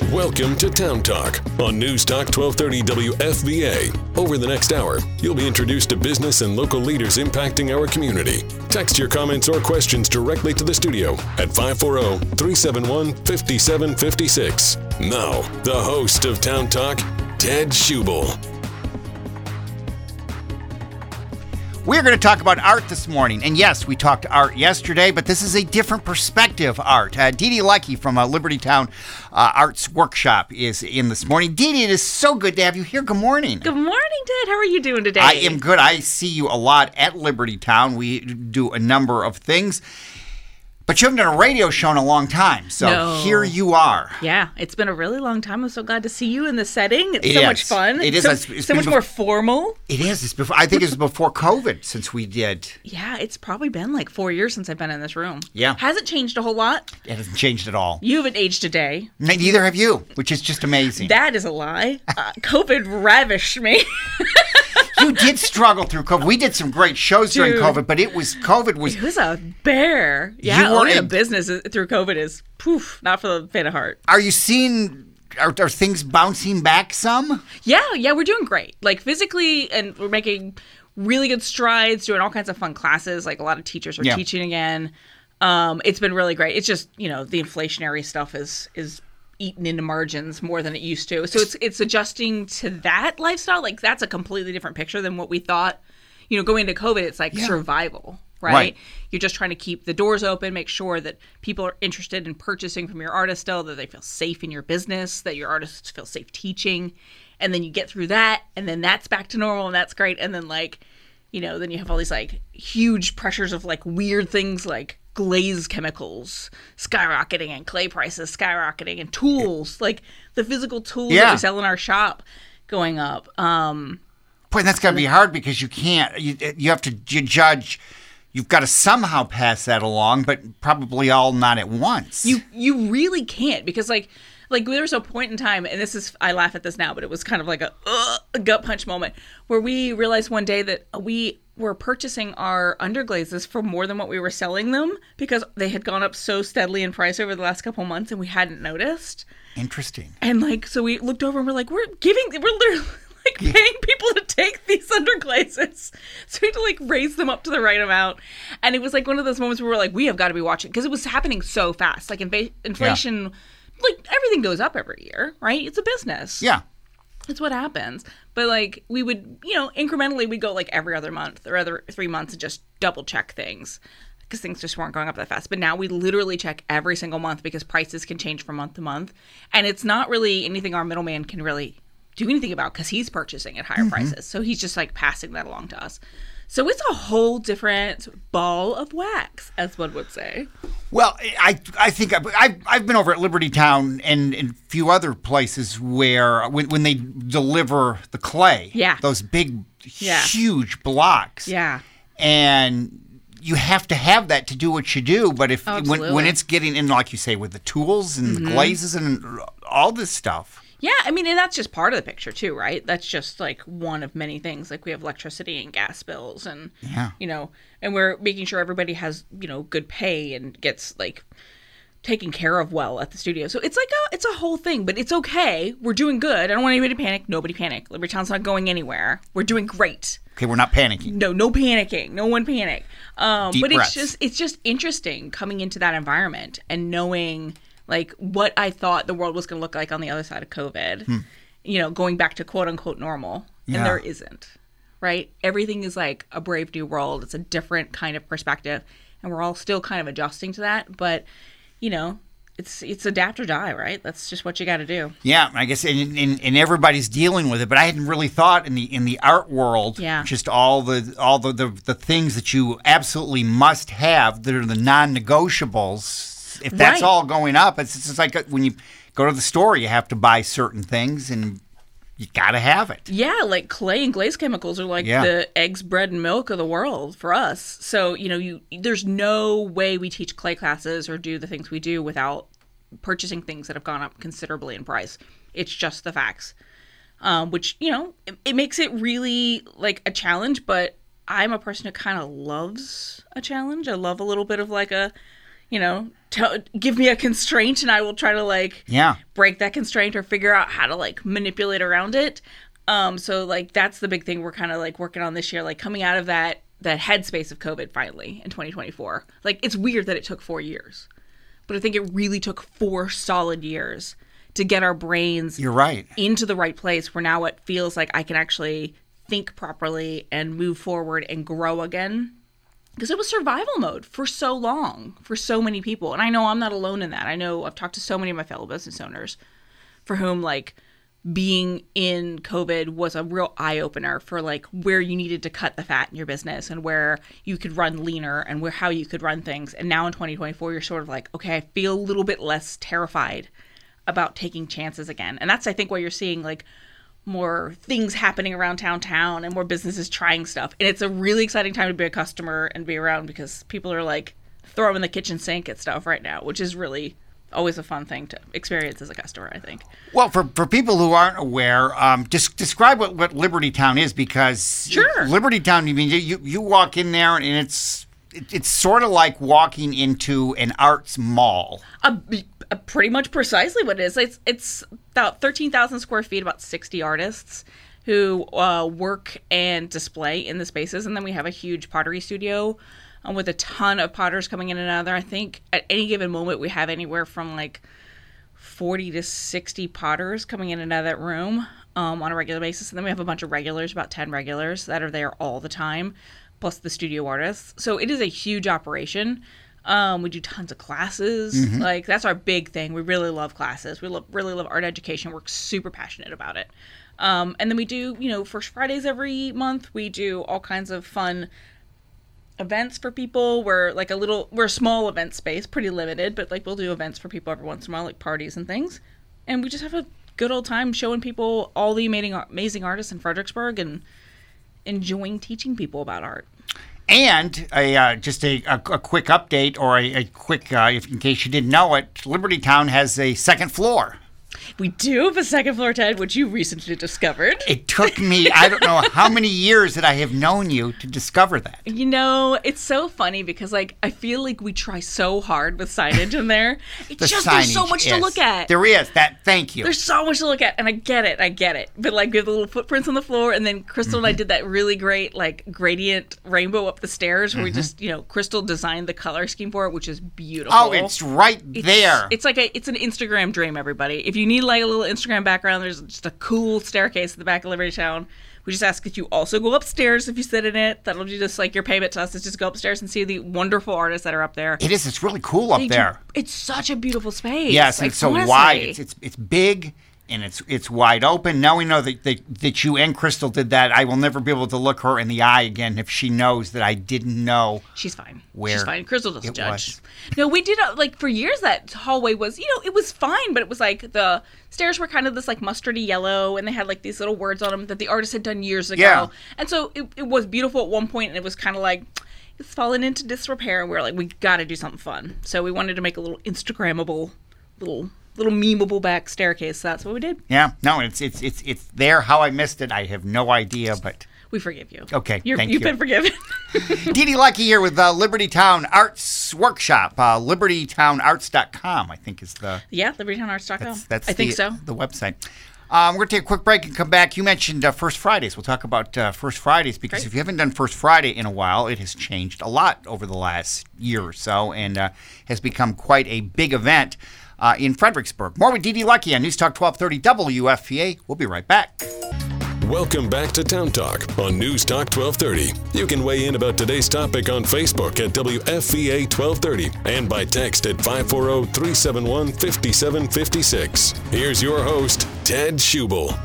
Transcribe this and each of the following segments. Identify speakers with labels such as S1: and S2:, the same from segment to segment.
S1: Welcome to Town Talk on News Talk 1230 WFVA. Over the next hour, you'll be introduced to business and local leaders impacting our community. Text your comments or questions directly to the studio at 540-371-5756. Now, the host of Town Talk, Ted Schubel.
S2: We're going to talk about art this morning. And yes, we talked art yesterday, but this is a different perspective art. Dee Dee Leckie from Libertytown Arts Workshop is in this morning. Dee Dee, it is so good to have you here. Good morning.
S3: Good morning, Ted. How are you doing today?
S2: I am good. I see you a lot at Libertytown. We do a number of things. But you haven't done a radio show in a long time, so Here you are.
S3: Yeah, it's been a really long time. I'm so glad to see you in this setting. It's so much fun.
S2: It is.
S3: So much more formal.
S2: It is. It's before, I think it's before COVID since we did.
S3: Yeah, it's probably been like 4 years since I've been in this room.
S2: Yeah.
S3: Hasn't changed a whole lot.
S2: It hasn't changed at all.
S3: You haven't aged a day.
S2: Neither have you, which is just amazing.
S3: That is a lie. COVID ravished me.
S2: You did struggle through COVID. We did some great shows during COVID, but COVID was...
S3: It was a bear. Yeah, owning a business through COVID is, not for the faint of heart.
S2: Are you seeing... Are things bouncing back some?
S3: Yeah, we're doing great. Like physically, and we're making really good strides, doing all kinds of fun classes. Like a lot of teachers are teaching again. It's been really great. It's just, the inflationary stuff is eaten into margins more than it used to. So it's adjusting to that lifestyle. Like that's a completely different picture than what we thought. Going into COVID, it's like survival, right? You're just trying to keep the doors open, make sure that people are interested in purchasing from your artist still, that they feel safe in your business, that your artists feel safe teaching. And then you get through that, and then that's back to normal, and that's great. And then then you have all these like huge pressures of like weird things like glaze chemicals skyrocketing and clay prices skyrocketing and tools, like the physical tools that we sell in our shop going up. Boy,
S2: that's got to be hard because you can't, you have to judge, you've got to somehow pass that along, but probably all not at once.
S3: You really can't because like there was a point in time, and I laugh at this now, but it was kind of like a gut punch moment where we realized one day that we were purchasing our underglazes for more than what we were selling them because they had gone up so steadily in price over the last couple months and we hadn't noticed.
S2: Interesting.
S3: And so we looked over and we're like, we're literally like paying people to take these underglazes. So we had to like raise them up to the right amount. And it was like one of those moments where we're like, we have got to be watching because it was happening so fast. Like inflation, like everything goes up every year, right? It's a business.
S2: Yeah.
S3: It's what happens. But like we would, incrementally we'd go like every other month or other 3 months and just double check things because things just weren't going up that fast. But now we literally check every single month because prices can change from month to month. And it's not really anything our middleman can really do anything about because he's purchasing at higher prices. So he's just like passing that along to us. So it's a whole different ball of wax, as one would say.
S2: Well, I think I've been over at Libertytown and a few other places where when they deliver the clay, those big, huge blocks, and you have to have that to do what you do. But when it's getting in, like you say, with the tools and the glazes and all this stuff.
S3: Yeah, I mean, and that's just part of the picture too, right? That's just like one of many things. Like we have electricity and gas bills and, and we're making sure everybody has, good pay and gets like taken care of well at the studio. So it's like it's a whole thing, but it's okay. We're doing good. I don't want anybody to panic. Nobody panic. Libertytown's not going anywhere. We're doing great.
S2: Okay, we're not panicking.
S3: No panicking. No one panic.
S2: Deep
S3: but
S2: breaths.
S3: it's just interesting coming into that environment and knowing like what I thought the world was going to look like on the other side of COVID, going back to quote unquote normal. And there isn't, right? Everything is like a brave new world. It's a different kind of perspective. And we're all still kind of adjusting to that. But, it's adapt or die, right? That's just what you got to do.
S2: Yeah, I guess, and everybody's dealing with it. But I hadn't really thought in the art world, just all the things that you absolutely must have that are the non-negotiables. If that's all going up, it's just like when you go to the store, you have to buy certain things, and you got to have it.
S3: Yeah, like clay and glaze chemicals are like the eggs, bread, and milk of the world for us. So, there's no way we teach clay classes or do the things we do without purchasing things that have gone up considerably in price. It's just the facts, which, it makes it really like a challenge, but I'm a person who kind of loves a challenge. I love a little bit of like a give me a constraint and I will try to break that constraint or figure out how to manipulate around it. So that's the big thing we're kind of working on this year, coming out of that headspace of COVID finally in 2024. It's weird that it took 4 years, but I think it really took 4 solid years to get our brains into the right place where now it feels like I can actually think properly and move forward and grow again. Because it was survival mode for so long, for so many people. And I know I'm not alone in that. I know I've talked to so many of my fellow business owners for whom being in COVID was a real eye-opener for where you needed to cut the fat in your business and where you could run leaner and how you could run things. And now in 2024, you're sort of okay, I feel a little bit less terrified about taking chances again. And that's, I think, why you're seeing more things happening around town and more businesses trying stuff. And it's a really exciting time to be a customer and be around because people are throwing the kitchen sink at stuff right now, which is really always a fun thing to experience as a customer, I think.
S2: Well, for people who aren't aware, just describe what Liberty Town is, because Liberty Town, you walk in there and it's sort of like walking into an arts mall.
S3: Pretty much precisely what it is. It's about 13,000 square feet, about 60 artists who work and display in the spaces. And then we have a huge pottery studio with a ton of potters coming in and out of there. I think at any given moment we have anywhere from 40 to 60 potters coming in and out of that room on a regular basis. And then we have a bunch of regulars, about 10 regulars that are there all the time, plus the studio artists. So it is a huge operation. We do tons of classes. Mm-hmm. That's our big thing. We really love classes. We really love art education. We're super passionate about it. And then we do, First Fridays every month. We do all kinds of fun events for people. We're we're a small event space, pretty limited, but we'll do events for people every once in a while, parties and things. And we just have a good old time showing people all the amazing artists in Fredericksburg and enjoying teaching people about art.
S2: And just a quick update, or a quick, in case you didn't know it, Liberty Town has a second floor.
S3: We do have a second floor, Ted, which you recently discovered.
S2: It took me, I don't know how many years that I have known you to discover that.
S3: It's so funny because, I feel like we try so hard with signage in there. There's so much to look at.
S2: There is. Thank you.
S3: There's so much to look at, and I get it. But, we have the little footprints on the floor, and then Crystal and I did that really great, gradient rainbow up the stairs where we just, Crystal designed the color scheme for it, which is beautiful.
S2: Oh, it's right there.
S3: It's it's an Instagram dream, everybody. If you need a little Instagram background, there's just a cool staircase at the back of Liberty Town. We just ask that you also go upstairs if you sit in it. That'll be just your payment to us is just go upstairs and see the wonderful artists that are up there.
S2: It is. It's really cool up there.
S3: It's such a beautiful space.
S2: Yes, it's so wide. It's big. And it's wide open. Now we know that you and Crystal did that. I will never be able to look her in the eye again if she knows that I didn't know.
S3: She's fine.
S2: She's
S3: fine. Crystal doesn't judge. No, we did for years that hallway was it was fine, but it was the stairs were kind of this mustardy yellow, and they had these little words on them that the artist had done years ago.
S2: Yeah.
S3: And so it was beautiful at one point, and it was kind of it's fallen into disrepair, and we were we got to do something fun. So we wanted to make a little Instagrammable little memeable back staircase. So that's what we did.
S2: Yeah. No, it's there. How I missed it, I have no idea, but
S3: we forgive you.
S2: Okay. Thank you.
S3: You've been forgiven.
S2: Dee Dee Lucky here with Liberty Town Arts Workshop. LibertyTownArts.com, I think is the...
S3: Yeah, LibertyTownArts.com.
S2: That's
S3: I think so.
S2: The website. We're going to take a quick break and come back. You mentioned First Fridays. We'll talk about First Fridays because if you haven't done First Friday in a while, it has changed a lot over the last year or so and has become quite a big event in Fredericksburg. More with Dee Dee Lucky on News Talk 1230 WFVA. We'll be right back.
S1: Welcome back to Town Talk on News Talk 1230. You can weigh in about today's topic on Facebook at WFVA 1230 and by text at 540-371-5756. Here's your host, Ted Schubel.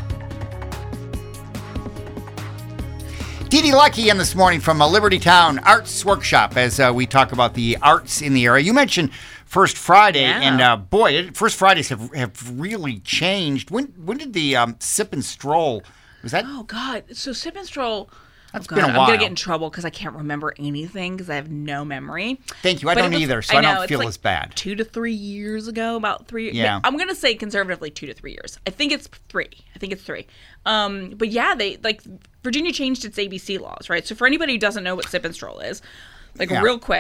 S2: Dee Dee Lucky in this morning from Liberty Town Arts Workshop as we talk about the arts in the area. You mentioned First Friday, and boy, First Fridays have really changed. When did the Sip and Stroll, was that?
S3: Oh, God. So Sip and Stroll,
S2: that's been a while.
S3: I'm going to get in trouble because I can't remember anything because I have no memory.
S2: Thank you. I don't either, so I don't feel as bad.
S3: 2 to 3 years ago, about 3 years.
S2: Yeah.
S3: I'm going to say conservatively 2 to 3 years. I think it's 3. But yeah, they Virginia changed its ABC laws, right? So for anybody who doesn't know what Sip and Stroll is, real quick,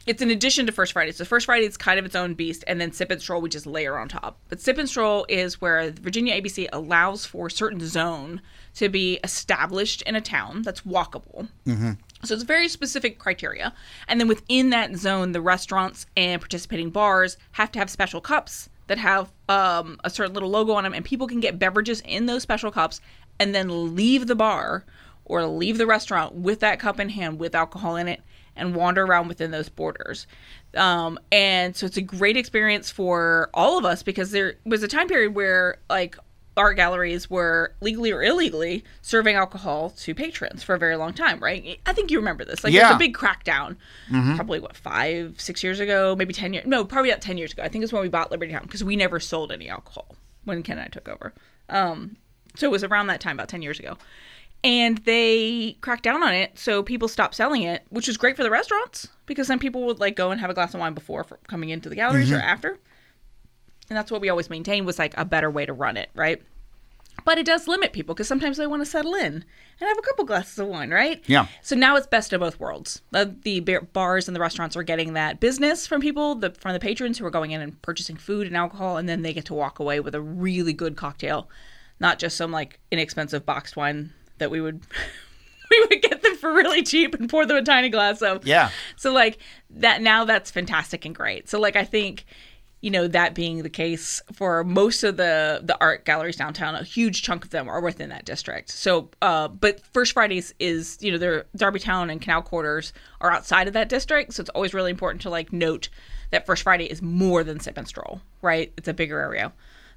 S3: It's in addition to First Friday. So First Friday is kind of its own beast, and then Sip and Stroll we just layer on top. But Sip and Stroll is where Virginia ABC allows for a certain zone to be established in a town that's walkable. Mm-hmm. So it's very specific criteria. And then within that zone, the restaurants and participating bars have to have special cups that have a certain little logo on them, and people can get beverages in those special cups and then leave the bar or leave the restaurant with that cup in hand with alcohol in it and wander around within those borders. And so it's a great experience for all of us because there was a time period where like art galleries were legally or illegally serving alcohol to patrons for a very long time, right? I think you remember this. Like There's a big crackdown, probably 5-6 years ago, maybe 10 years. No, probably not 10 years ago. I think it's when we bought Liberty Town because we never sold any alcohol when Ken and I took over. So it was around that time, about 10 years ago. And they cracked down on it, so people stopped selling it, which was great for the restaurants because then people would like go and have a glass of wine before coming into the galleries or after. And that's what we always maintained was like a better way to run it, right? But it does limit people because sometimes they want to settle in and have a couple glasses of wine, right?
S2: Yeah.
S3: So now it's best of both worlds. The bars and the restaurants are getting that business from people, from the patrons who are going in and purchasing food and alcohol, and then they get to walk away with a really good cocktail, not just some like inexpensive boxed wine that we would get them for really cheap and pour them a tiny glass of.
S2: Yeah.
S3: So like that now that's fantastic and great. So like I think, you know, that being the case for most of the art galleries downtown, a huge chunk of them are within that district. So, but First Fridays is, you know, their Darbytown and Canal Quarters are outside of that district. So it's always really important to like note that First Friday is more than Sip and Stroll, right? It's a bigger area.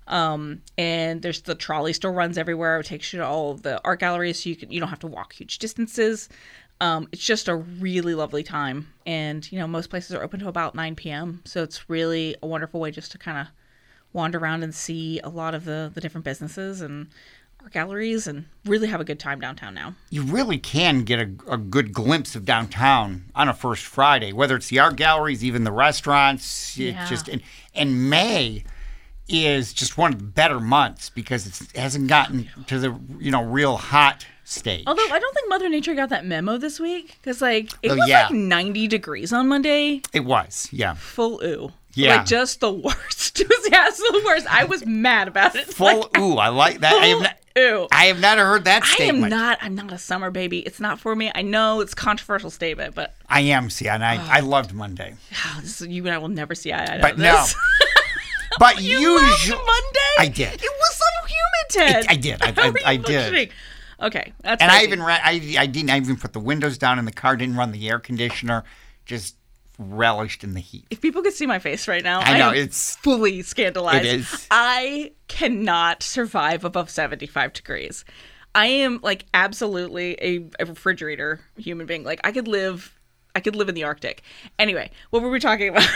S3: And there's the trolley still runs everywhere. It takes you to all of the art galleries, so you don't have to walk huge distances. It's just a really lovely time, and you know most places are open to about 9 p.m. So it's really a wonderful way just to kind of wander around and see a lot of the different businesses and art galleries, and really have a good time downtown now.
S2: You really can get a good glimpse of downtown on a First Friday, whether it's the art galleries, even the restaurants.
S3: Yeah.
S2: It's just and May is just one of the better months because it hasn't gotten to the real hot stage.
S3: Although I don't think Mother Nature got that memo this week because like it was like 90 degrees on Monday.
S2: It was, yeah.
S3: Full ooh.
S2: Yeah.
S3: Like just the worst. It was the absolute worst. I was mad about it.
S2: Full ooh. I like that. I have not heard that statement.
S3: I'm not a summer baby. It's not for me. I know it's a controversial statement, but
S2: I am. See, and I loved Monday.
S3: You and I will never see eye to eye.
S2: But no. But
S3: you loved Monday?
S2: I did.
S3: It was so humid, Ted.
S2: I did. I did.
S3: Okay, that's.
S2: And I didn't even put the windows down in the car. Didn't run the air conditioner. Just relished in the heat.
S3: If people could see my face right now,
S2: I know
S3: it's fully scandalized.
S2: It is.
S3: I cannot survive above 75 degrees. I am like absolutely a refrigerator human being. Like I could live in the Arctic. Anyway, what were we talking about?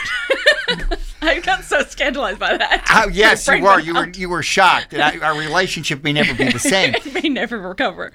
S3: I got so scandalized by that.
S2: Yes, you were. You were shocked. Our relationship may never be the same.
S3: It may never recover.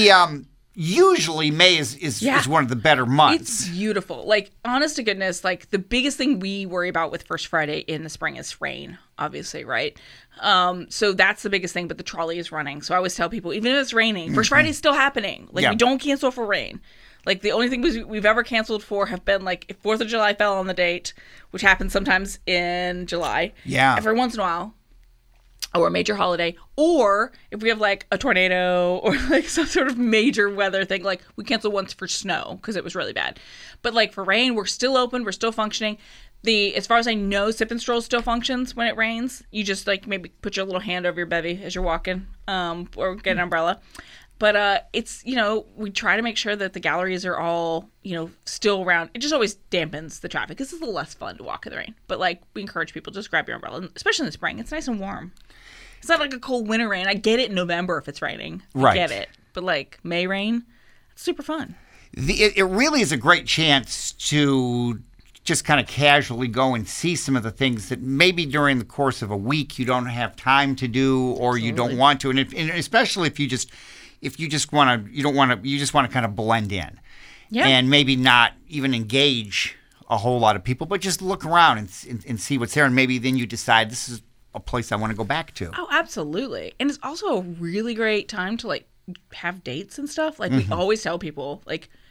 S2: Usually May is one of the better months.
S3: It's beautiful. Like, honest to goodness, like the biggest thing we worry about with First Friday in the spring is rain, obviously, right? So that's the biggest thing, but the trolley is running. So I always tell people, even if it's raining, First Friday is still happening. Like, we don't cancel for rain. Like, the only thing we've ever canceled for have been, like, if 4th of July fell on the date, which happens sometimes in July.
S2: Yeah.
S3: Every once in a while. Or a major holiday. Or if we have, like, a tornado or, like, some sort of major weather thing. Like, we canceled once for snow because it was really bad. But, like, for rain, we're still open. We're still functioning. As far as I know, Sip and Stroll still functions when it rains. You just, like, maybe put your little hand over your bevy as you're walking. Or get an umbrella. But it's, we try to make sure that the galleries are all, still around. It just always dampens the traffic. It's a little less fun to walk in the rain. But, like, we encourage people, just grab your umbrella, especially in the spring. It's nice and warm. It's not like a cold winter rain. I get it in November if it's raining.
S2: Right.
S3: I get it. But, like, May rain, it's super fun.
S2: It really is a great chance to just kind of casually go and see some of the things that maybe during the course of a week you don't have time to do or you don't want to. And especially if you just want to kind of blend in. Yeah. And maybe not even engage a whole lot of people, but just look around and see what's there. And maybe then you decide this is a place I want to go back to.
S3: Oh, absolutely. And it's also a really great time to, like, have dates and stuff. Like, we always tell people, like,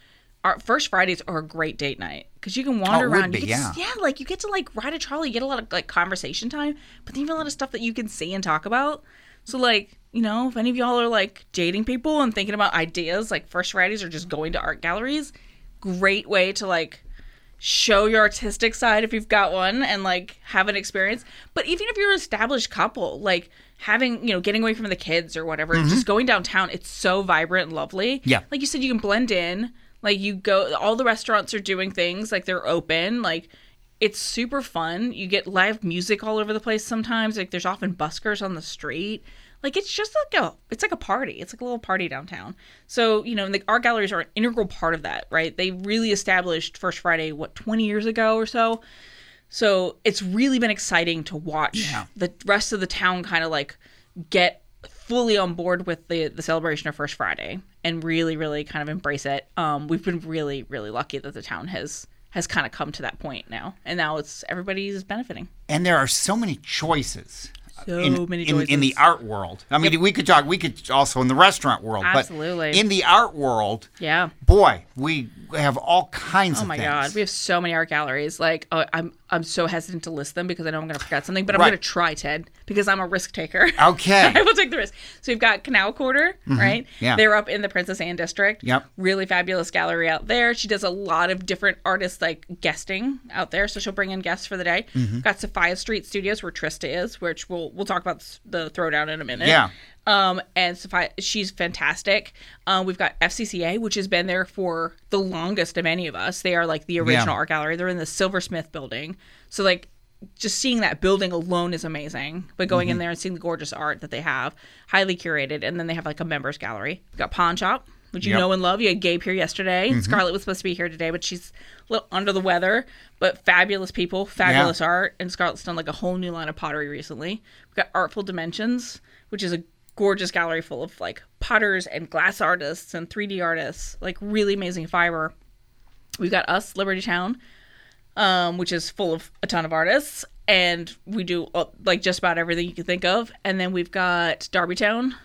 S3: our First Fridays are a great date night because you can wander around.
S2: You get
S3: to, like you get to like ride a trolley. You get a lot of like conversation time, but then you have a lot of stuff that you can see and talk about. So like, if any of y'all are like dating people and thinking about ideas, like First Fridays or just going to art galleries, great way to like show your artistic side if you've got one and like have an experience. But even if you're an established couple, like having, getting away from the kids or whatever, just going downtown, it's so vibrant and lovely.
S2: Yeah.
S3: Like you said, you can blend in. Like you go, all the restaurants are doing things, like they're open, like it's super fun. You get live music all over the place sometimes. Like there's often buskers on the street. Like it's just like a party. It's like a little party downtown. So, the art galleries are an integral part of that, right? They really established First Friday, 20 years ago or so? So it's really been exciting to watch the rest of the town kind of like get fully on board with the celebration of First Friday and really, really kind of embrace it. We've been really, really lucky that the town has kind of come to that point now. And now everybody's benefiting.
S2: And there are so many choices.
S3: Many choices.
S2: In the art world. I mean, we could also in the restaurant world.
S3: Absolutely.
S2: But in the art world, boy, we have all kinds of things.
S3: Oh my God. We have so many art galleries. Like, I'm so hesitant to list them because I know I'm going to forget something, but I'm going to try, Ted, because I'm a risk taker.
S2: Okay.
S3: I will take the risk. So we've got Canal Quarter, right? Yeah. They're up in the Princess Anne district.
S2: Yep.
S3: Really fabulous gallery out there. She does a lot of different artists like guesting out there, so she'll bring in guests for the day. We've got Sophia Street Studios where Trista is, which we'll talk about the throwdown in a minute.
S2: Yeah.
S3: And Sophia, she's fantastic. We've got FCCA, which has been there for the longest of any of us. They are like the original art gallery. They're in the Silversmith building. So like just seeing that building alone is amazing. But going in there and seeing the gorgeous art that they have, highly curated. And then they have like a members gallery. We've got Pawn Shop, which you know and love. You had Gabe here yesterday. Scarlett was supposed to be here today, but she's a little under the weather. But fabulous people, fabulous art. And Scarlett's done like a whole new line of pottery recently. We've got Artful Dimensions, which is a gorgeous gallery full of like potters and glass artists and 3D artists, like really amazing fiber. We've got us, Liberty Town, which is full of a ton of artists, and we do like just about everything you can think of. And then we've got Darby Town,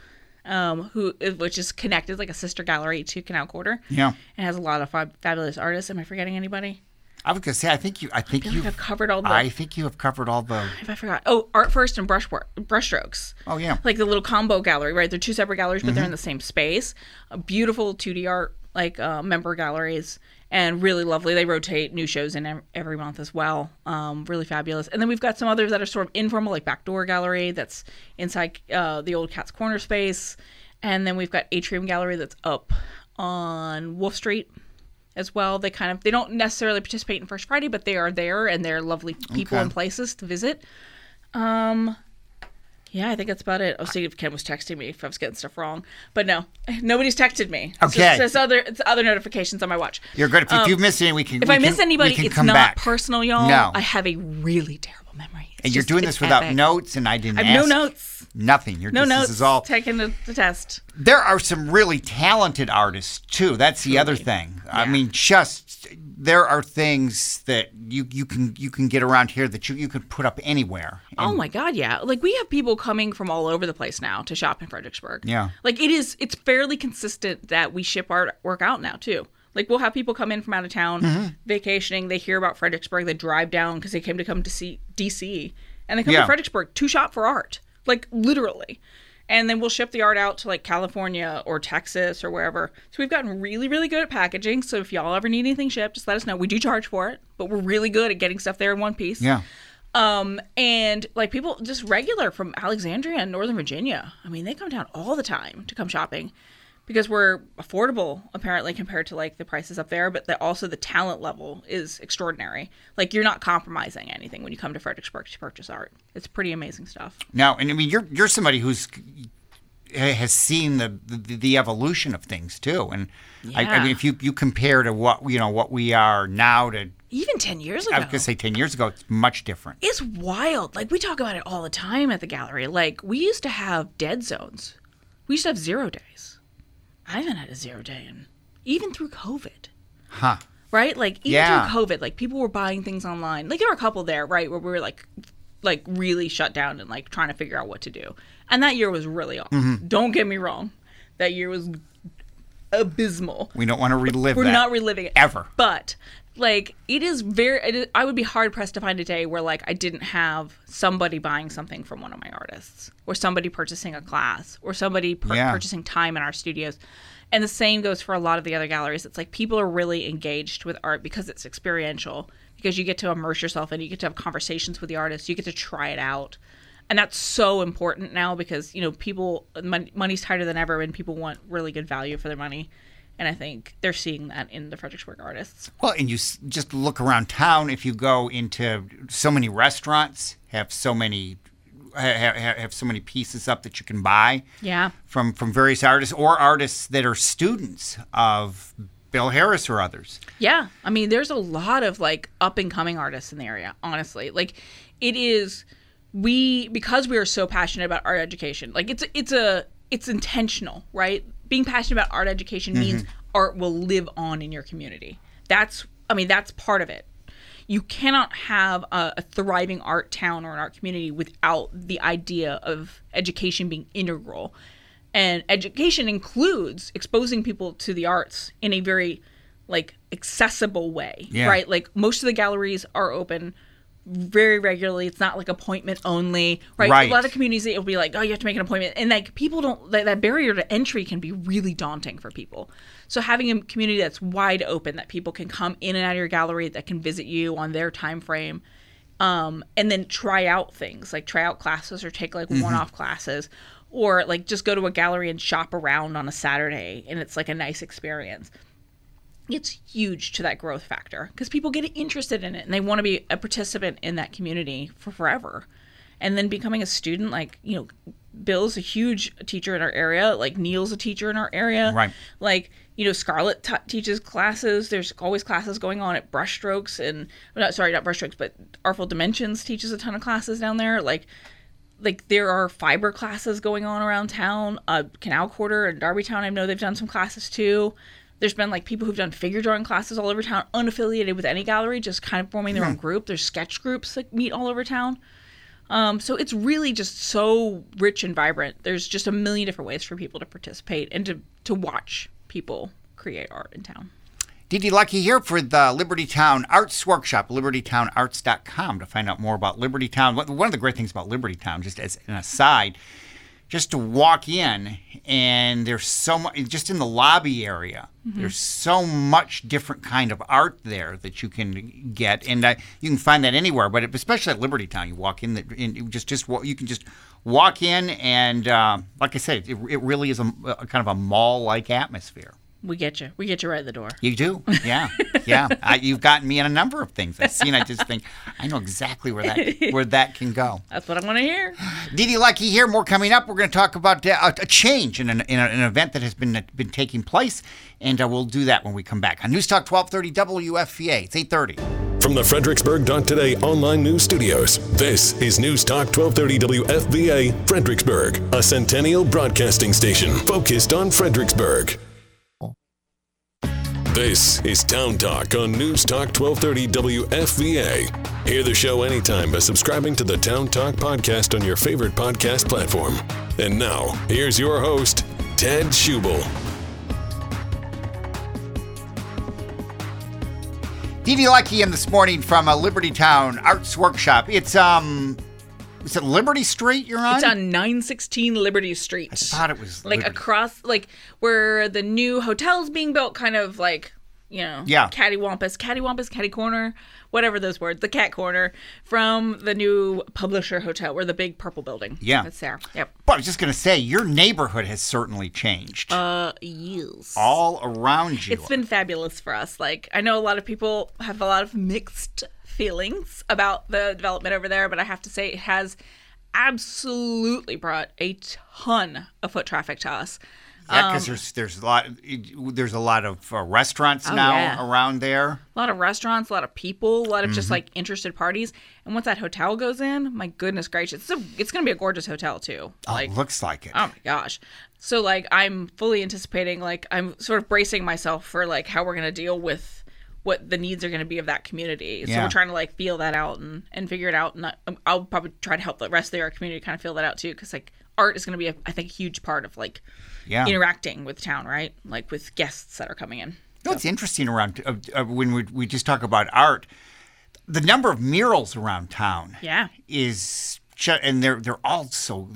S3: which is connected like a sister gallery to Canal Quarter.
S2: Yeah,
S3: and has a lot of fabulous artists. Am I forgetting anybody?
S2: I was gonna say, I think you have
S3: covered all the.
S2: I think you have covered all the.
S3: If I forgot, Art First and Brushstrokes.
S2: Oh yeah,
S3: like the little combo gallery, right? They're two separate galleries, but they're in the same space. Beautiful 2D art, like member galleries, and really lovely. They rotate new shows in every month as well. Really fabulous. And then we've got some others that are sort of informal, like Backdoor Gallery, that's inside the old Cat's Corner space, and then we've got Atrium Gallery that's up on Wolf Street as well. They don't necessarily participate in First Friday, but they are there, and they're lovely people and places to visit. Yeah, I think that's about it. I'll see if Ken was texting me if I was getting stuff wrong. But no, nobody's texted me.
S2: Okay.
S3: It's other notifications on my watch.
S2: You're good. If you miss any,
S3: If I miss anybody, it's not
S2: back.
S3: Personal, y'all.
S2: No.
S3: I have a really terrible memory.
S2: And you're doing this without notes, and I didn't ask.
S3: I have no notes.
S2: Nothing.
S3: This
S2: is all
S3: taking the test.
S2: There are some really talented artists too. That's the other thing. Yeah. I mean, there are things that you can get around here that you could put up anywhere.
S3: Oh my God, yeah. Like we have people coming from all over the place now to shop in Fredericksburg.
S2: Yeah.
S3: Like it's fairly consistent that we ship artwork out now too. Like we'll have people come in from out of town, vacationing. They hear about Fredericksburg. They drive down because they came to see DC, and they come to Fredericksburg to shop for art. Like literally. And then we'll ship the art out to like California or Texas or wherever. So we've gotten really, really good at packaging. So if y'all ever need anything shipped, just let us know. We do charge for it, but we're really good at getting stuff there in one piece.
S2: Yeah.
S3: And like people just regular from Alexandria and Northern Virginia. I mean, they come down all the time to come shopping because we're affordable apparently compared to like the prices up there, but also the talent level is extraordinary. Like you're not compromising anything when you come to Fredericksburg to purchase art. It's pretty amazing stuff.
S2: Now, and I mean, you're somebody has seen the evolution of things too, and I mean, if you compare to what we are now to
S3: even 10 years ago.
S2: I was gonna say 10 years ago, it's much different.
S3: It's wild. Like we talk about it all the time at the gallery. Like we used to have dead zones. We used to have 0 days. I haven't had a 0 day even through COVID.
S2: Huh.
S3: Right? Like even through COVID, like people were buying things online. Like there were a couple there, right, where we were like really shut down and like trying to figure out what to do. And that year was really awesome. Don't get me wrong. That year was abysmal.
S2: We don't want to relive
S3: We're
S2: that.
S3: We're not reliving it.
S2: Ever.
S3: But, like, I would be hard-pressed to find a day where, like, I didn't have somebody buying something from one of my artists, or somebody purchasing a class, or somebody purchasing time in our studios. And the same goes for a lot of the other galleries. It's like people are really engaged with art because it's experiential, because you get to immerse yourself in it, you get to have conversations with the artists, you get to try it out. And that's so important now because, you know, people, money's tighter than ever and people want really good value for their money. And I think they're seeing that in the Fredericksburg artists.
S2: Well, and you just look around town. If you go into so many restaurants, have so many pieces up that you can buy.
S3: Yeah.
S2: From various artists or artists that are students of Bill Harris or others. Yeah.
S3: I mean, there's a lot of like up and coming artists in the area, honestly. Like it is, because we are so passionate about art education, like it's intentional, right? Being passionate about art education means art will live on in your community. That's part of it. You cannot have a thriving art town or an art community without the idea of education being integral. And education includes exposing people to the arts in a very, like, accessible way, right? Like, most of the galleries are open very regularly. It's not like appointment only, right? A lot of communities, it'll be like, oh, you have to make an appointment. And like people don't, that barrier to entry can be really daunting for people. So having a community that's wide open, that people can come in and out of your gallery, that can visit you on their time frame, and then try out things, like try out classes or take like one-off classes, or like just go to a gallery and shop around on a Saturday and it's like a nice experience. It's huge to that growth factor because people get interested in it and they want to be a participant in that community for forever. And then becoming a student, like, you know, Bill's a huge teacher in our area. Like, Neil's a teacher in our area.
S2: Right.
S3: Like, you know, Scarlett teaches classes. There's always classes going on at Brushstrokes and, not Brushstrokes, but Artful Dimensions teaches a ton of classes down there. Like there are fiber classes going on around town. Canal Quarter and Darbytown, I know they've done some classes too. There's been like people who've done figure drawing classes all over town, unaffiliated with any gallery, just kind of forming their own group. There's sketch groups that meet all over town. So it's really just so rich and vibrant. There's just a million different ways for people to participate and to watch people create art in town.
S2: Dee Dee Lucky here for the Liberty Town Arts Workshop, libertytownarts.com to find out more about Liberty Town. One of the great things about Liberty Town, just as an aside, just to walk in, and there's so much, just in the lobby area, there's so much different kind of art there that you can get, and you can find that anywhere, but especially at Liberty Town, you walk in, and you can just walk in, and like I said, it really is a kind of a mall-like atmosphere.
S3: We get you right at the door.
S2: You do, yeah. You've gotten me in a number of things I've seen. I just think I know exactly where that can go.
S3: That's what I want to hear.
S2: Dee Dee Lucky here. More coming up. We're going to talk about a change in an event that has been taking place, and we'll do that when we come back on News Talk 1230 WFVA. It's 8:30.
S1: From the Fredericksburg.Today online news studios, this is News Talk 1230 WFVA Fredericksburg, a centennial broadcasting station focused on Fredericksburg. This is Town Talk on News Talk 1230 WFVA. Hear the show anytime by subscribing to the Town Talk podcast on your favorite podcast platform. And now, here's your host, Ted Schubel.
S2: Dee Dee Lucky in this morning from a Liberty Town Arts Workshop. It's is it Liberty Street you're on?
S3: It's on 916 Liberty Street.
S2: I thought it was
S3: like
S2: Liberty.
S3: Across, like where the new hotel's being built, kind of like, you know, cattywampus, catty corner, whatever those words, the cat corner from the new Publisher Hotel, where the big purple building.
S2: Yeah.
S3: It's there. Yep.
S2: But I was just going to say, your neighborhood has certainly changed.
S3: Yes.
S2: All around you.
S3: It's been fabulous for us. Like, I know a lot of people have a lot of mixed feelings about the development over there, but I have to say it has absolutely brought a ton of foot traffic to us.
S2: Yeah, because there's a lot of restaurants now around there.
S3: A lot of restaurants, a lot of people, a lot of just like interested parties. And once that hotel goes in, my goodness gracious, it's going to be a gorgeous hotel too.
S2: Like, looks like it.
S3: Oh my gosh. So like I'm fully anticipating, like I'm sort of bracing myself for like how we're going to deal with what the needs are going to be of that community. So we're trying to like feel that out and figure it out. And I'll probably try to help the rest of the art community kind of feel that out too, because like art is going to be, I think, a huge part of like interacting with the town, right? Like with guests that are coming in.
S2: You know, it's interesting around when we just talk about art, the number of murals around town is, and they're all so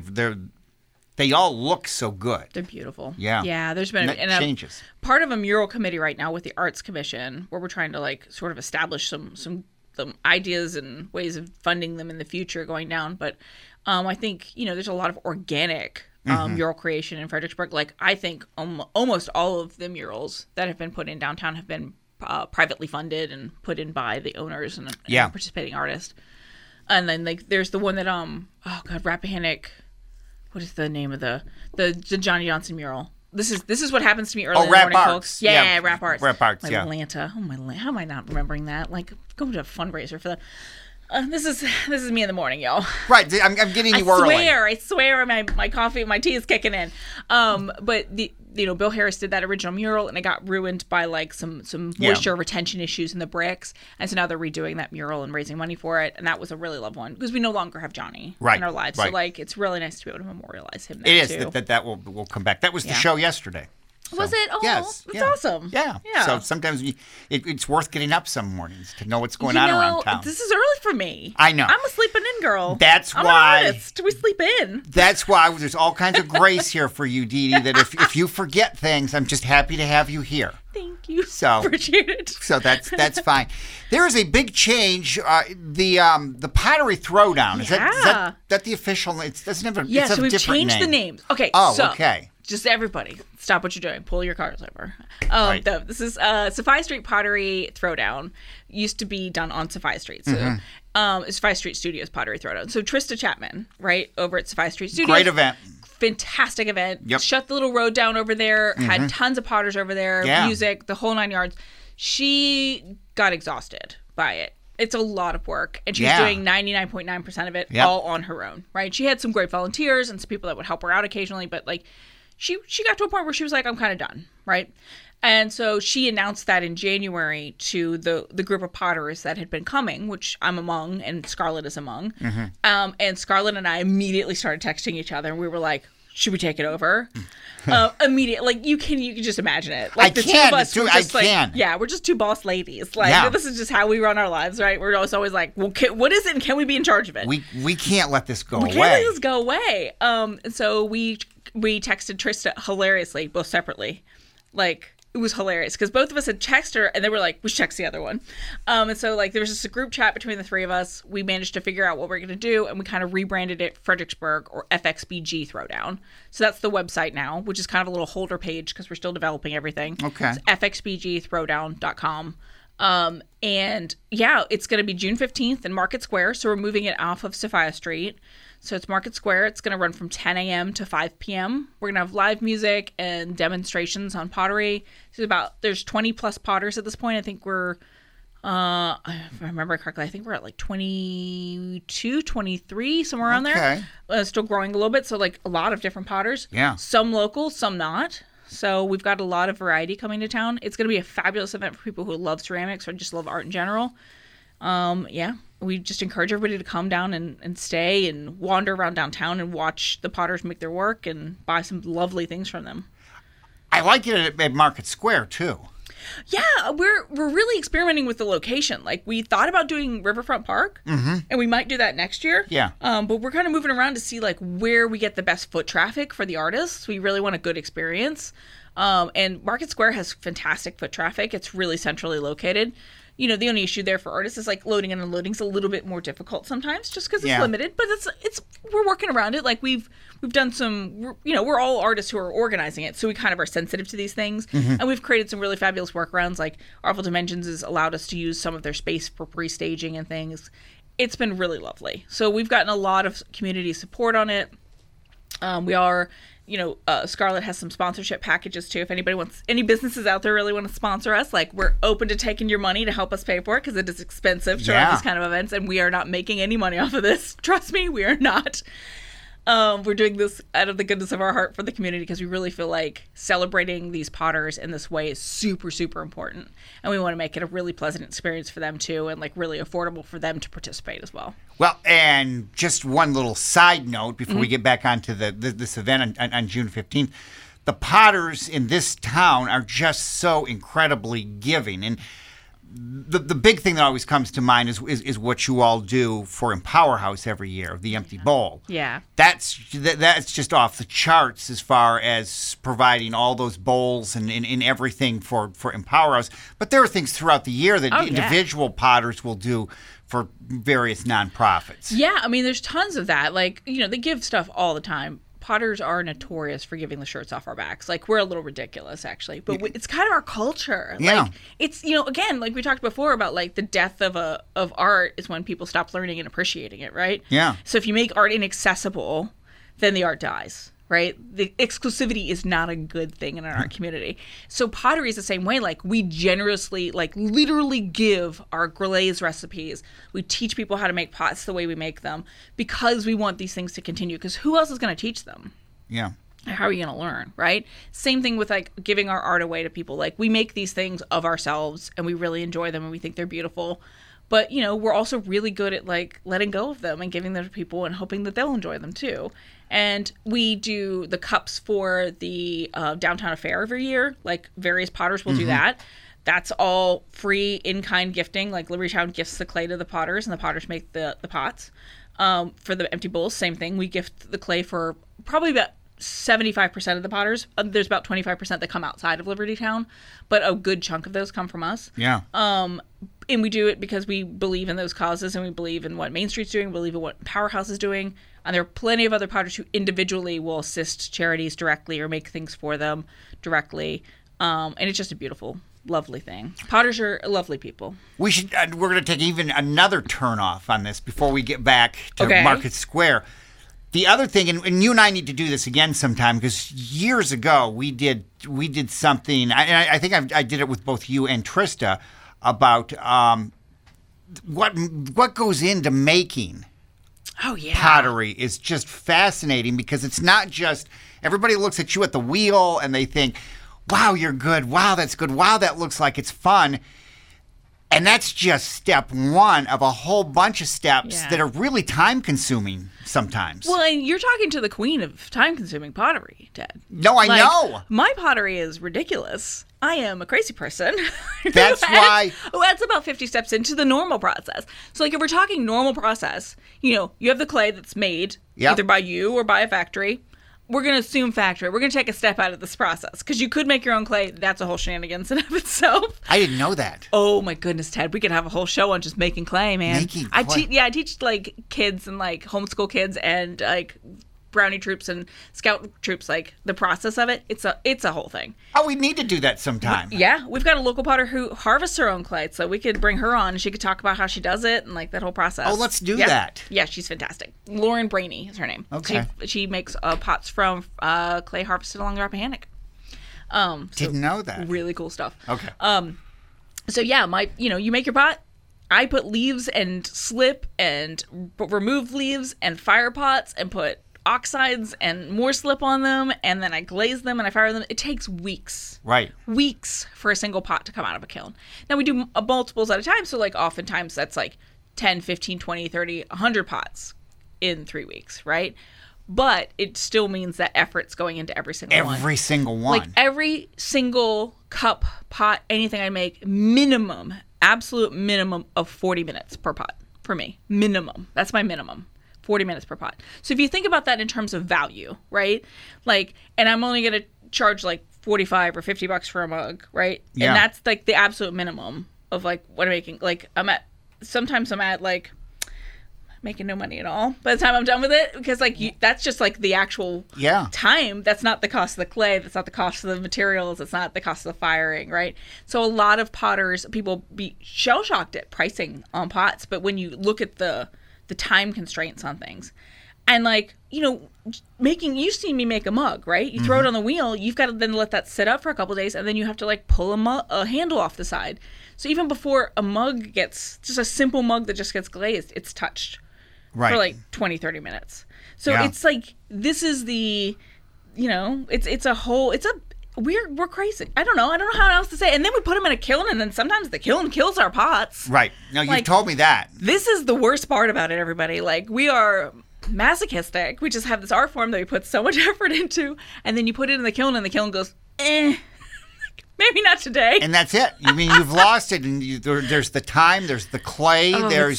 S2: they all look so good.
S3: They're beautiful.
S2: Yeah.
S3: There's been
S2: changes.
S3: Part of a mural committee right now with the Arts Commission, where we're trying to like sort of establish some ideas and ways of funding them in the future going down. But I think there's a lot of organic mural creation in Fredericksburg. Like I think almost all of the murals that have been put in downtown have been privately funded and put in by the owners and participating artists. And then like there's the one that Rappahannock. What is the name of the Johnny Johnson mural? This is what happens to me early in the morning, folks. Yeah, Rap Arts.
S2: Rap Arts,
S3: Atlanta. How am I not remembering that? Like, going to a fundraiser for them. This is me in the morning, y'all.
S2: Right, I'm getting you early.
S3: I swear my coffee, my tea is kicking in. But Bill Harris did that original mural, and it got ruined by like some moisture retention issues in the bricks, and so now they're redoing that mural and raising money for it, and that was a really loved one because we no longer have Johnny in our lives, so like it's really nice to be able to memorialize him.
S2: It is that will come back. That was the show yesterday.
S3: So, was it? Oh, yes. That's awesome.
S2: Yeah. So sometimes it's worth getting up some mornings to know what's going on around town.
S3: This is early for me.
S2: I know.
S3: I'm a sleeping in girl.
S2: That's why.
S3: I'm an artist. We sleep in.
S2: That's why there's all kinds of grace here for you, Dee Dee, that if you forget things, I'm just happy to have you here.
S3: Thank you.
S2: So
S3: appreciate it.
S2: So that's fine. There is a big change. The Pottery Throwdown. Is that the official? It doesn't have a
S3: yeah.
S2: It's
S3: So
S2: a
S3: we've
S2: different
S3: changed
S2: name.
S3: the names. Okay.
S2: Okay.
S3: Just everybody, stop what you're doing. Pull your cars over.
S2: Right.
S3: This is Sophia Street Pottery Throwdown. Used to be done on Sophia Street. So it's Sophia Street Studios Pottery Throwdown. So Trista Chapman, right, over at Sophia Street Studios.
S2: Great event.
S3: Fantastic event.
S2: Yep.
S3: Shut the little road down over there. Had tons of potters over there.
S2: Yeah.
S3: Music, the whole 9 yards. She got exhausted by it. It's a lot of work, and she's doing 99.9% of it all on her own, right? She had some great volunteers and some people that would help her out occasionally, but like she got to a point where she was like, I'm kind of done, right? And so she announced that in January to the group of potters that had been coming, which I'm among and Scarlett is among. And Scarlett and I immediately started texting each other, and we were like, should we take it over? Immediately, like you can just imagine it. Like
S2: the two of us, we're just
S3: we're just two boss ladies. Like this is just how we run our lives, right? We're always like, well, what is it, and can we be in charge of it?
S2: We can't let this go away.
S3: We can't let this go away. So we texted Trista hilariously, both separately, like. It was hilarious because both of us had texted her and they were like, we should text the other one. And so like there was just a group chat between the three of us. We managed to figure out what we're going to do, and we kind of rebranded it Fredericksburg or FXBG Throwdown. So that's the website now, which is kind of a little holder page because we're still developing everything.
S2: Okay.
S3: It's FXBGThrowdown.com. And yeah, it's going to be June 15th in Market Square. So we're moving it off of Sophia Street. So it's Market Square. It's going to run from 10 a.m. to 5 p.m. We're going to have live music and demonstrations on pottery. There's 20 plus potters at this point. I think we're, if I remember correctly, I think we're at like 22, 23, somewhere around there. Still growing a little bit. So like a lot of different potters.
S2: Yeah.
S3: Some local, some not. So we've got a lot of variety coming to town. It's going to be a fabulous event for people who love ceramics or just love art in general. We just encourage everybody to come down and stay and wander around downtown and watch the potters make their work and buy some lovely things from them.
S2: I like it at Market Square too.
S3: Yeah, we're really experimenting with the location. Like we thought about doing Riverfront Park, and we might do that next year.
S2: Yeah.
S3: But we're kind of moving around to see like where we get the best foot traffic for the artists. We really want a good experience. And Market Square has fantastic foot traffic. It's really centrally located. You know, the only issue there for artists is like loading and unloading is a little bit more difficult sometimes just because it's limited, but we're working around it. Like we've done we're all artists who are organizing it. So we kind of are sensitive to these things, and we've created some really fabulous workarounds. Like Artful Dimensions has allowed us to use some of their space for pre-staging and things. It's been really lovely. So we've gotten a lot of community support on it. Scarlett has some sponsorship packages too. If any businesses out there really want to sponsor us, like we're open to taking your money to help us pay for it because it is expensive to run these kind of events, and we are not making any money off of this. Trust me, we are not. We're doing this out of the goodness of our heart for the community because we really feel like celebrating these potters in this way is super, super important. And we want to make it a really pleasant experience for them too, and like really affordable for them to participate as well.
S2: Well, and just one little side note before we get back onto this event on June 15th. The potters in this town are just so incredibly giving. And the big thing that always comes to mind is what you all do for Empower House every year, the Empty Bowl.
S3: Yeah.
S2: That's just off the charts as far as providing all those bowls and everything for Empower House. But there are things throughout the year that individual potters will do for various nonprofits.
S3: Yeah, I mean, there's tons of that. Like, they give stuff all the time. Potters are notorious for giving the shirts off our backs. Like, we're a little ridiculous, actually. But it's kind of our culture.
S2: Yeah.
S3: Like, it's, again, like we talked before about, like, the death of art is when people stop learning and appreciating it, right?
S2: Yeah.
S3: So if you make art inaccessible, then the art dies, right? The exclusivity is not a good thing in our community. So pottery is the same way. Like, we generously, like, literally give our glaze recipes. We teach people how to make pots the way we make them because we want these things to continue. Because who else is going to teach them?
S2: Yeah.
S3: How are you going to learn, right? Same thing with, like, giving our art away to people. Like, we make these things of ourselves, and we really enjoy them, and we think they're beautiful. But, we're also really good at, like, letting go of them and giving them to people and hoping that they'll enjoy them, too. And we do the cups for the Downtown Affair every year. Like, various potters will do that. That's all free in-kind gifting. Like, Liberty Town gifts the clay to the potters, and the potters make the pots. For the Empty Bowls, same thing. We gift the clay for probably about 75% of the potters. There's about 25% that come outside of Liberty Town, but a good chunk of those come from us.
S2: Yeah.
S3: And we do it because we believe in those causes, and we believe in what Main Street's doing, we believe in what Powerhouse is doing. And there are plenty of other potters who individually will assist charities directly or make things for them directly. And it's just a beautiful, lovely thing. Potters are lovely people.
S2: We're going to take even another turn off on this before we get back to Market Square. The other thing, and you and I need to do this again sometime, because years ago we did something, and I think I did it with both you and Trista, about what goes into making pottery is just fascinating, because it's not just everybody looks at you at the wheel and they think, wow, you're good. Wow, that's good. Wow, that looks like it's fun. And that's just step one of a whole bunch of steps that are really time-consuming sometimes.
S3: Well, and you're talking to the queen of time-consuming pottery, Ted.
S2: No, I know.
S3: My pottery is ridiculous. I am a crazy person.
S2: That's why.
S3: That's about 50 steps into the normal process. So, like, if we're talking normal process, you have the clay that's made either by you or by a factory. We're going to assume factory. We're going to take a step out of this process, because you could make your own clay. That's a whole shenanigans in of itself.
S2: I didn't know that.
S3: Oh my goodness, Ted. We could have a whole show on just making clay, man.
S2: Making clay.
S3: I teach like kids and like homeschool kids and like brownie troops and scout troops, like the process of it. It's a whole thing.
S2: Oh, we need to do that sometime.
S3: Yeah, we've got a local potter who harvests her own clay, so we could bring her on and she could talk about how she does it and like that whole process.
S2: Oh, let's do that.
S3: Yeah, she's fantastic. Lauren Brainey is her name.
S2: Okay.
S3: She makes pots from clay harvested along the Rappahannock.
S2: Didn't know that.
S3: Really cool stuff.
S2: Okay.
S3: So yeah, you make your pot. I put leaves and slip and remove leaves and fire pots and put oxides and more slip on them, and then I glaze them and I fire them. It takes weeks.
S2: Right.
S3: Weeks for a single pot to come out of a kiln. Now we do multiples at a time, so like oftentimes that's like 10, 15, 20, 30, 100 pots in 3 weeks, right? But it still means that effort's going into every single one.
S2: Every single one.
S3: Like every single cup, pot, anything I make, absolute minimum of 40 minutes per pot for me. Minimum. That's my minimum. 40 minutes per pot. So if you think about that in terms of value, right? Like, and I'm only going to charge like $45 or $50 for a mug, right?
S2: Yeah.
S3: And that's like the absolute minimum of like what I'm making. Like sometimes I'm at like making no money at all by the time I'm done with it, because like that's just like the actual time. That's not the cost of the clay. That's not the cost of the materials. It's not the cost of the firing, right? So a lot of potters, people be shell-shocked at pricing on pots, but when you look at the time constraints on things. And like, you've seen me make a mug, right? You throw it on the wheel, you've got to then let that sit up for a couple of days, and then you have to like pull a handle off the side. So even before a mug gets, just a simple mug that just gets glazed, it's touched for like 20, 30 minutes. So it's like, this is the, we're crazy. I don't know how else to say it. And then we put them in a kiln, and then sometimes the kiln kills our pots.
S2: Right. No, you've told me that.
S3: This is the worst part about it, everybody. Like, we are masochistic. We just have this art form that we put so much effort into, and then you put it in the kiln, and the kiln goes, maybe not today.
S2: And that's it. You mean you've lost it, and there's the time, there's the clay, there's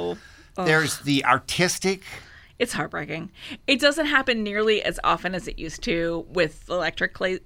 S2: the artistic.
S3: It's heartbreaking. It doesn't happen nearly as often as it used to with electric clay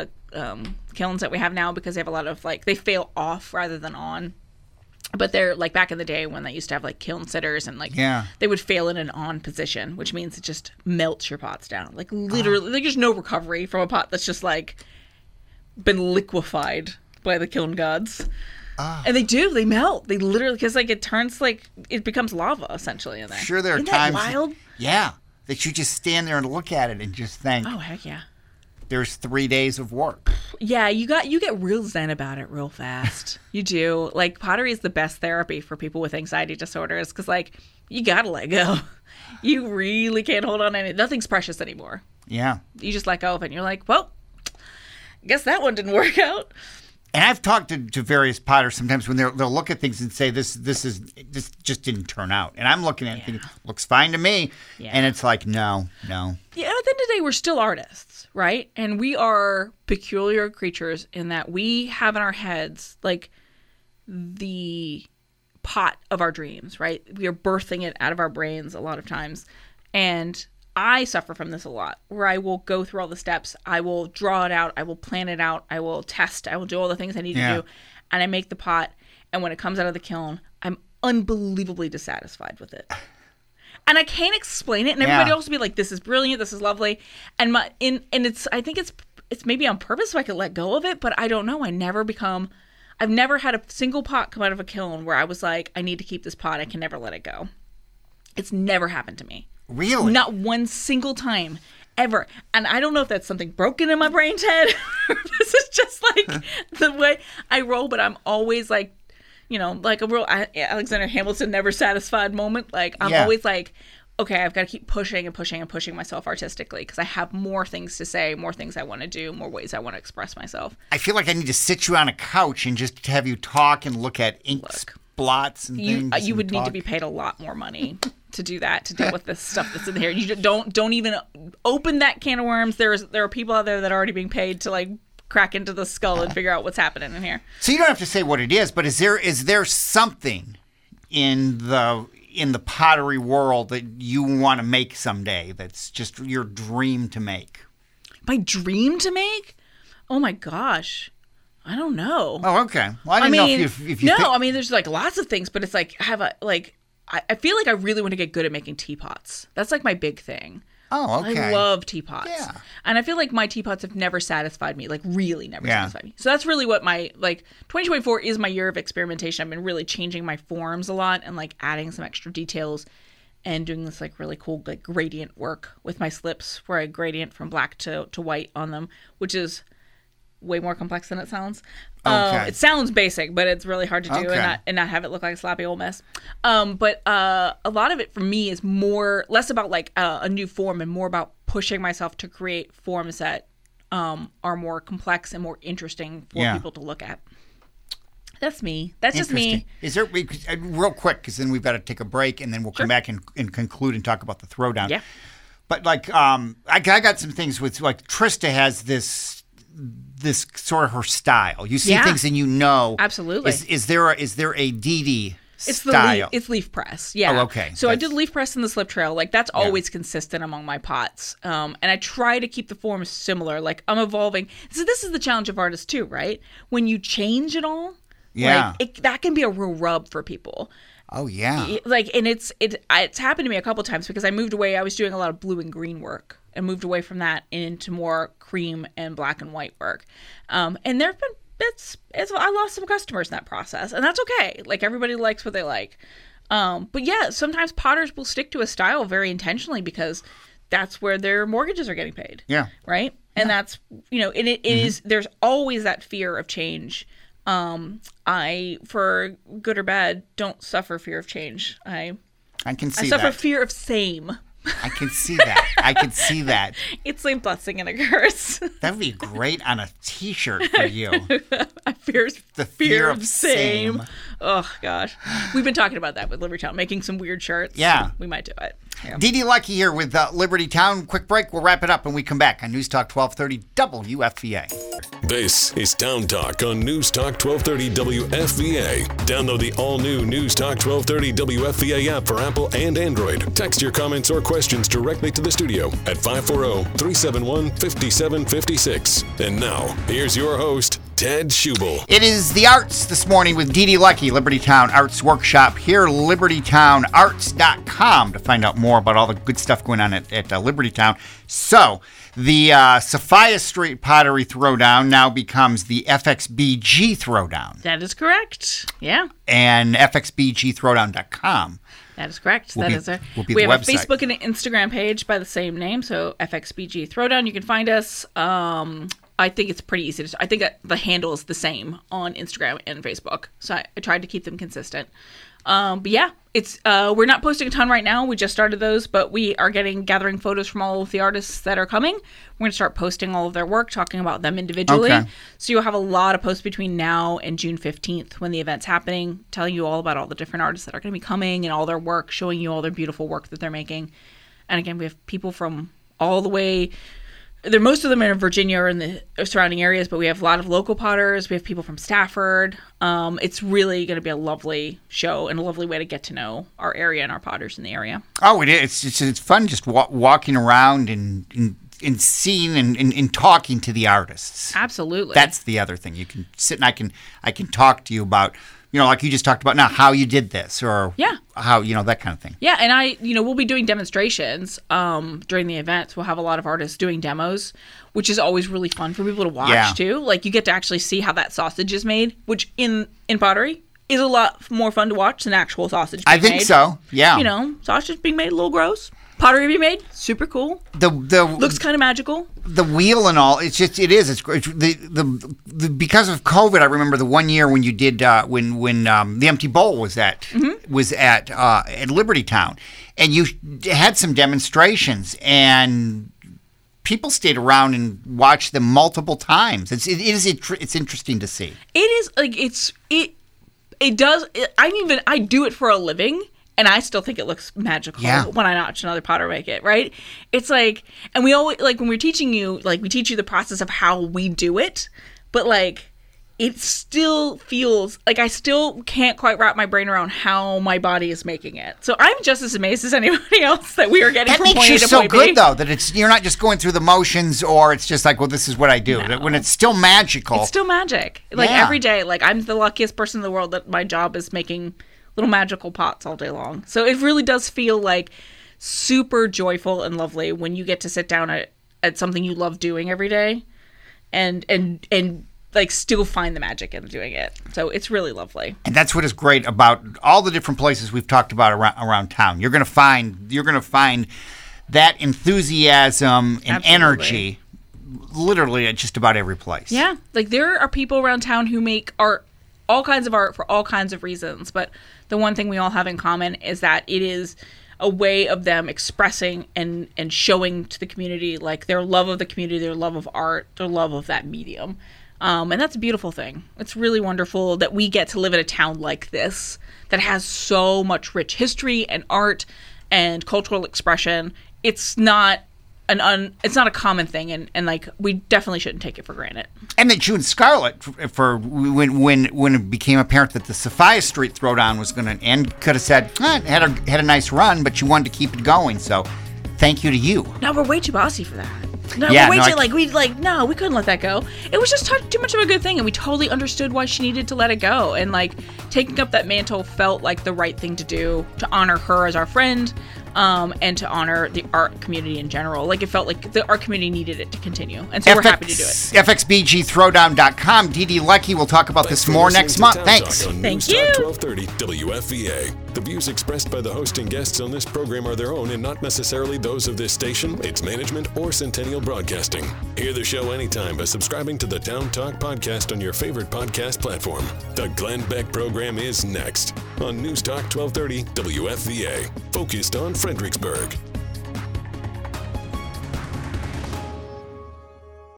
S3: kilns that we have now, because they have a lot of, like, they fail off rather than on. But they're like back in the day when they used to have like kiln sitters, and like they would fail in an on position, which means it just melts your pots down. Like, literally, like, there's no recovery from a pot that's just like been liquefied by the kiln gods. And they melt. They literally, because like it turns, like, it becomes lava essentially in there.
S2: Sure, there are times. That wild? That you just stand there and look at it and just think,
S3: oh, heck yeah.
S2: There's 3 days of work.
S3: Yeah, you get real zen about it real fast. You do. Like, pottery is the best therapy for people with anxiety disorders, because, like, you gotta let go. You really can't hold on to anything. Nothing's precious anymore.
S2: Yeah.
S3: You just let go of it, and you're like, well, I guess that one didn't work out.
S2: And I've talked to various potters sometimes when they'll look at things and say, this just didn't turn out. And I'm looking at it thinking, looks fine to me. Yeah. And it's like, no. Yeah, at the
S3: end of the day, we're still artists, right? And we are peculiar creatures in that we have in our heads, like, the pot of our dreams, right? We are birthing it out of our brains a lot of times. And I suffer from this a lot, where I will go through all the steps. I will draw it out. I will plan it out. I will test. I will do all the things I need to do. And I make the pot. And when it comes out of the kiln, I'm unbelievably dissatisfied with it. And I can't explain it. And everybody else will be like, this is brilliant. This is lovely. And I think it's maybe on purpose so I could let go of it. But I don't know. I've never had a single pot come out of a kiln where I was like, I need to keep this pot. I can never let it go. It's never happened to me.
S2: Really?
S3: Not one single time, ever. And I don't know if that's something broken in my brain's head. This is just like the way I roll, but I'm always like, like a real Alexander Hamilton never satisfied moment. Like, I'm always like, okay, I've got to keep pushing and pushing and pushing myself artistically, because I have more things to say, more things I want to do, more ways I want to express myself.
S2: I feel like I need to sit you on a couch and just have you talk and look at ink blots and things.
S3: You would need to be paid a lot more money to do that, to deal with this stuff that's in here. You don't even open that can of worms. There are people out there that are already being paid to, like, crack into the skull and figure out what's happening in here.
S2: So you don't have to say what it is, but is there something in the pottery world that you want to make someday that's just your dream to make?
S3: My dream to make? Oh my gosh. I don't know.
S2: Oh, okay. Well, I didn't know if you
S3: I mean, there's like lots of things, but it's like I feel like I really want to get good at making teapots. That's like my big thing.
S2: Oh, okay.
S3: I love teapots. Yeah. And I feel like my teapots have never satisfied me, like really never satisfied me. So that's really what 2024 is my year of experimentation. I've been really changing my forms a lot and like adding some extra details and doing this like really cool like gradient work with my slips, where I gradient from black to white on them, which is way more complex than it sounds. It sounds basic, but it's really hard to do and not have it look like a sloppy old mess. But a lot of it for me is less about like a new form and more about pushing myself to create forms that are more complex and more interesting for people to look at. That's me. That's just me.
S2: Is there, real quick, because then we've got to take a break and then we'll come back and conclude and talk about the throwdown.
S3: Yeah.
S2: But like, I got some things with, like, Trista has this sort of her style. You see things and
S3: absolutely.
S2: Is there a Dee style?
S3: It's leaf press. Yeah.
S2: Oh, okay.
S3: So I did leaf press in the slip trail. Like, that's always consistent among my pots. And I try to keep the forms similar. Like, I'm evolving. So this is the challenge of artists too, right? When you change it all, that can be a real rub for people.
S2: Oh yeah.
S3: Like, and it's happened to me a couple times because I moved away. I was doing a lot of blue and green work and moved away from that into more cream and black and white work. And there've been I lost some customers in that process, and that's okay. Like, everybody likes what they like. But yeah, sometimes potters will stick to a style very intentionally because that's where their mortgages are getting paid.
S2: Yeah.
S3: Right. And that's, and it is, there's always that fear of change. I, for good or bad, don't suffer fear of change. I
S2: can see
S3: I suffer
S2: that.
S3: fear of same.
S2: I can see that.
S3: It's a blessing and a curse.
S2: That would be great on a T-shirt for you.
S3: The fear of same. Oh, gosh. We've been talking about that with Libertytown, making some weird shirts.
S2: Yeah.
S3: We might do it. Yeah.
S2: Dee Lucky here with Libertytown. Quick break. We'll wrap it up when we come back on News Talk 1230 WFVA.
S1: This is Town Talk on News Talk 1230 WFVA. Download the all-new News Talk 1230 WFVA app for Apple and Android. Text your comments or questions directly to the studio at 540-371-5756. And now, here's your host, Ted Schubel.
S2: It is the arts this morning with Dee Lucky, Libertytown Arts Workshop here, libertytownarts.com to find out more about all the good stuff going on at Libertytown. So, the Sophia Street Pottery Throwdown now becomes the FXBG Throwdown.
S3: That is correct. Yeah.
S2: And FXBGThrowdown.com.
S3: That is correct.
S2: We have
S3: a
S2: website.
S3: Facebook and an Instagram page by the same name, so FXBG Throwdown. You can find us. I think it's pretty easy I think the handle is the same on Instagram and Facebook, so I tried to keep them consistent. But yeah, it's we're not posting a ton right now. We just started those, but we are gathering photos from all of the artists that are coming. We're going to start posting all of their work, talking about them individually. Okay. So you'll have a lot of posts between now and June 15th when the event's happening, telling you all about all the different artists that are going to be coming and all their work, showing you all their beautiful work that they're making. And again, we have people from all the way. Most of them are in Virginia or in the surrounding areas, but we have a lot of local potters. We have people from Stafford. It's really going to be a lovely show and a lovely way to get to know our area and our potters in the area.
S2: Oh, it is. It's fun just walking around and seeing and talking to the artists.
S3: Absolutely.
S2: That's the other thing. You can sit and I can talk to you about, like you just talked about now, how you did this or how, that kind of thing.
S3: Yeah, and we'll be doing demonstrations during the events. We'll have a lot of artists doing demos, which is always really fun for people to watch too. Like you get to actually see how that sausage is made, which in pottery is a lot more fun to watch than actual sausage being made.
S2: I think so, yeah.
S3: Sausage being made a little gross. Pottery being made, super cool. The looks kind of magical.
S2: The wheel and all, it's great. The because of COVID, I remember the one year when you did when the Empty Bowl was at Libertytown, and you had some demonstrations, and people stayed around and watched them multiple times. It's interesting to see.
S3: It is like it does. I do it for a living. And I still think it looks magical when I watch another potter make it, right? It's like, and we always, like, when we're teaching you, like, we teach you the process of how we do it, but, like, it still feels, like, I still can't quite wrap my brain around how my body is making it. So I'm just as amazed as anybody else that we are getting from point A to point B.
S2: That makes you so good, though, that you're not just going through the motions or it's just like, well, this is what I do. No. When it's still magical.
S3: It's still magic. Like, every day, like, I'm the luckiest person in the world that my job is making little magical pots all day long. So it really does feel like super joyful and lovely when you get to sit down at something you love doing every day and like still find the magic in doing it. So it's really lovely.
S2: And that's what is great about all the different places we've talked about around town. You're going to find that enthusiasm and energy literally at just about every place.
S3: Yeah. Like there are people around town who make art, all kinds of art for all kinds of reasons, but the one thing we all have in common is that it is a way of them expressing and showing to the community like their love of the community, their love of art, their love of that medium. And that's a beautiful thing. It's really wonderful that we get to live in a town like this that has so much rich history and art and cultural expression. It's not it's not a common thing, and like we definitely shouldn't take it for granted.
S2: And that June Scarlett, for when it became apparent that the Sophia Street Throwdown was going to end, could have said had a nice run, but you wanted to keep it going. So, thank you to you.
S3: No, we're way too bossy for that. No, we're way too we couldn't let that go. It was just too much of a good thing, and we totally understood why she needed to let it go. And like taking up that mantle felt like the right thing to do to honor her as our friend. And to honor the art community in general. Like, it felt like the art community needed it to continue. And so we're happy to do it.
S2: FXBGThrowdown.com. Dee Lucky will talk about this more next month. Thanks.
S3: Thank you.
S1: 1230 WFVA. The views expressed by the host and guests on this program are their own and not necessarily those of this station, its management, or Centennial Broadcasting. Hear the show anytime by subscribing to the Town Talk podcast on your favorite podcast platform. The Glenn Beck program is next on News Talk 1230 WFVA. Focused on Fredericksburg.